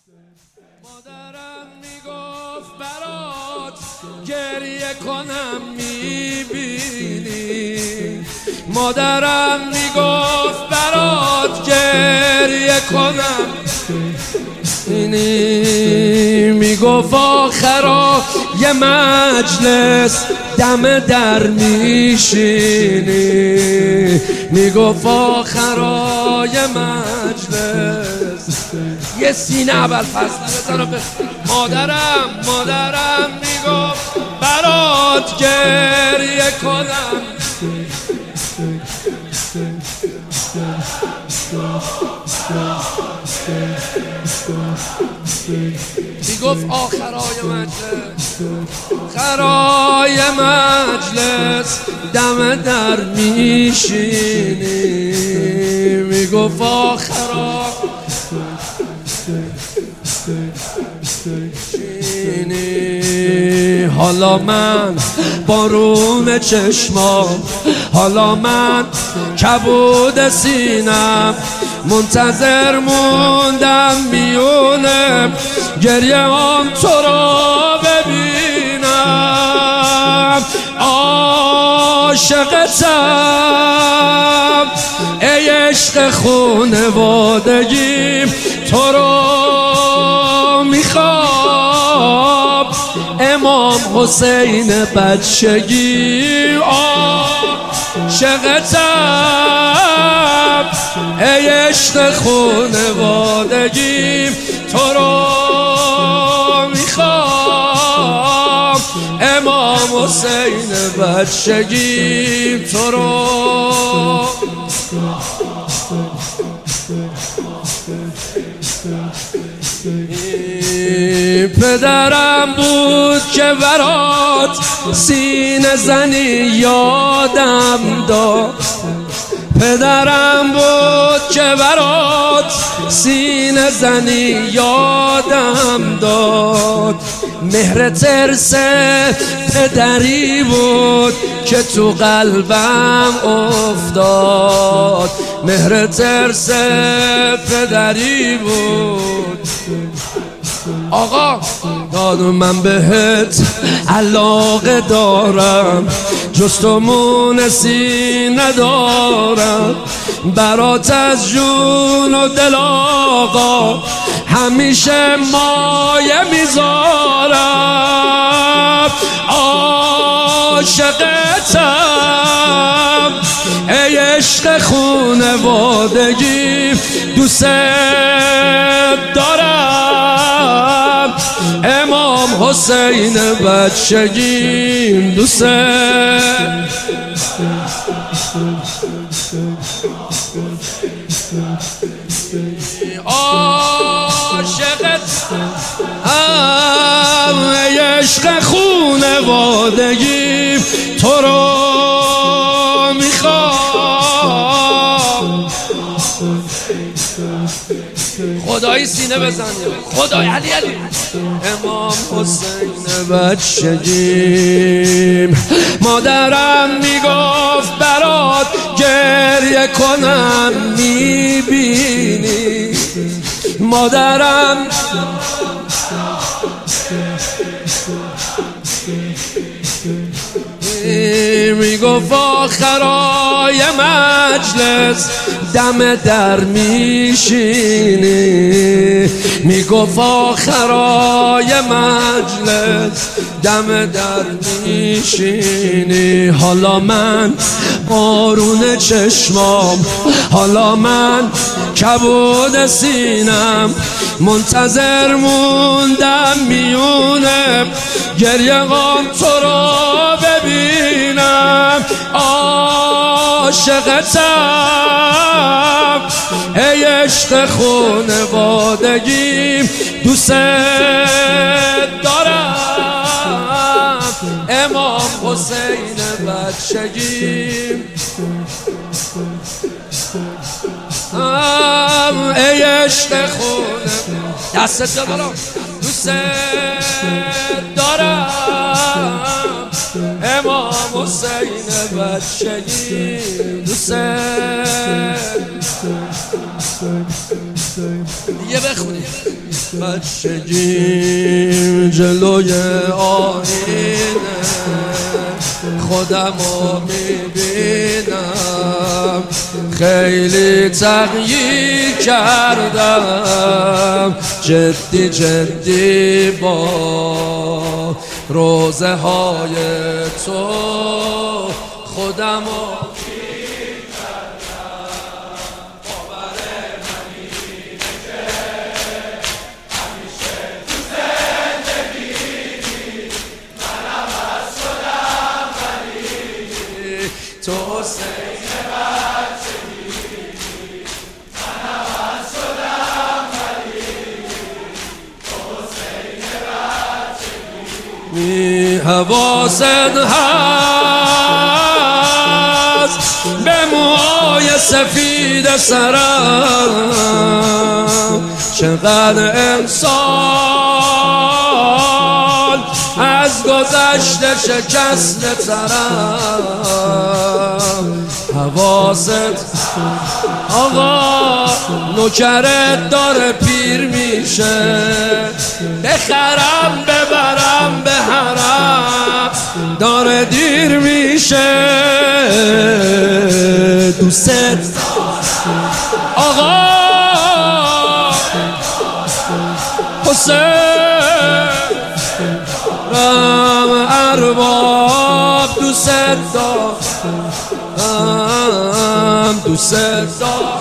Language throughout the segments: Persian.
مادرم میگفت برات گریه کنم میبینی، مادرم میگفت برات گریه کنم میبینی، میگفت آخرا یه مجلس دم در میشینی، میگفت آخرا یه مجلس یه سینه اول فصل بزنم. مادرم میگفت برات گریه کنم، میگفت آخرای مجلس، آخرای مجلس دم در میشینی، میگفت آخرا حالا من بارون چشمام، حالا من کبود سینم، منتظر موندم میونه گریه هم تو را ببینم. عاشقتم ای عشق خونوادگیم، تو رو میخوام امام حسین بچگی. عاشقتم ای عشق خونوادگیم، تو رو میخوام امام حسین بچگیم، تو رو پدرم بود که برات سینه زنی یادم داد، پدرم بود که برات سینه زنی یادم داد، مهر ترس پدری بود که تو قلبم افتاد، مهر ترس پدری بود. آقا دادو من بهت علاقه دارم، جز تو مونسی ندارم، برات از جون و دل آقا همیشه مایه میذارم. عاشقتم ای عشق خونوادگی، دوست دارم امام حسین بچگیم، دوست عاشقتم ای عشق خونوادگیم، تو رو میخوام. خدایی سینه بزن، خدای علی امام حسین بچگیم. مادرم میگفت برات گریه کنم میبینی، مادرم میگفت آخرای مجلس دم در میشینی، میگفت آخرای مجلس دم در میشینی. حالا من بارون چشمام، حالا من کبود سینم، منتظر موندم میونه گریه غم تو را ببینم. عاشقتم ای عشق خونوادگیم، دوست دارم امام حسین بچگیم، ای عشق خونوادگیم، دستت بالا، دوست دارم امام حسین بچگیم، دوست دیگه بخونید. بچگیم جلوی آینه خودمو میبینم، خیلی تغییر کردم، جدی جدی با روزه های تو خودمو تو حسین بچگی منم از شدم ولی تو حسین بچگی حواست هست به موهای سفید سرم، چقدر انسان از گذشته شکسته ترم. حواست آقا نوکرت داره پیر میشه، بخرم ببرم به حرم داره دیر میشه. دوست آقا حسین رم ارباب دوست دارم، دوست دارم.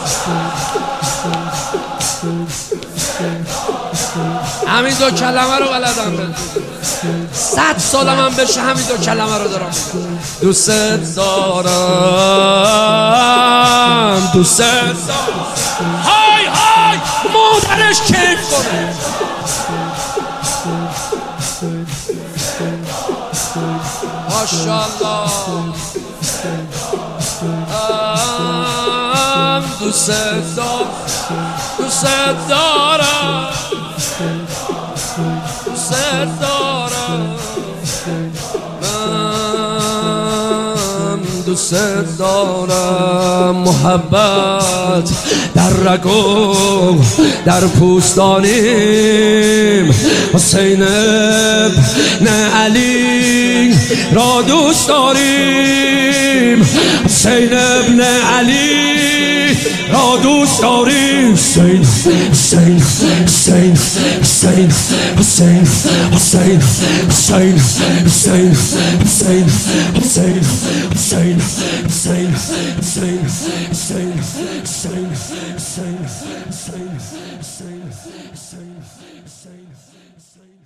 همین دو کلمه رو بلدم، 100 سالم هم بشه همین دو کلمه رو دارم. دوست دارم، دوست دارم. های های مادرش کیف کنه. ماشاءالله دوست دارم، دوست دارم، دوست دارم، من دوست دارم. محبت در رگم در پوستانیم، حسین ابن علی را دوست داریم، حسین ابن علی را دوست داریم. حسین حسین حسین حسین حسین حسین حسین حسین حسین حسین حسین حسین حسین حسین حسین حسین حسین حسین حسین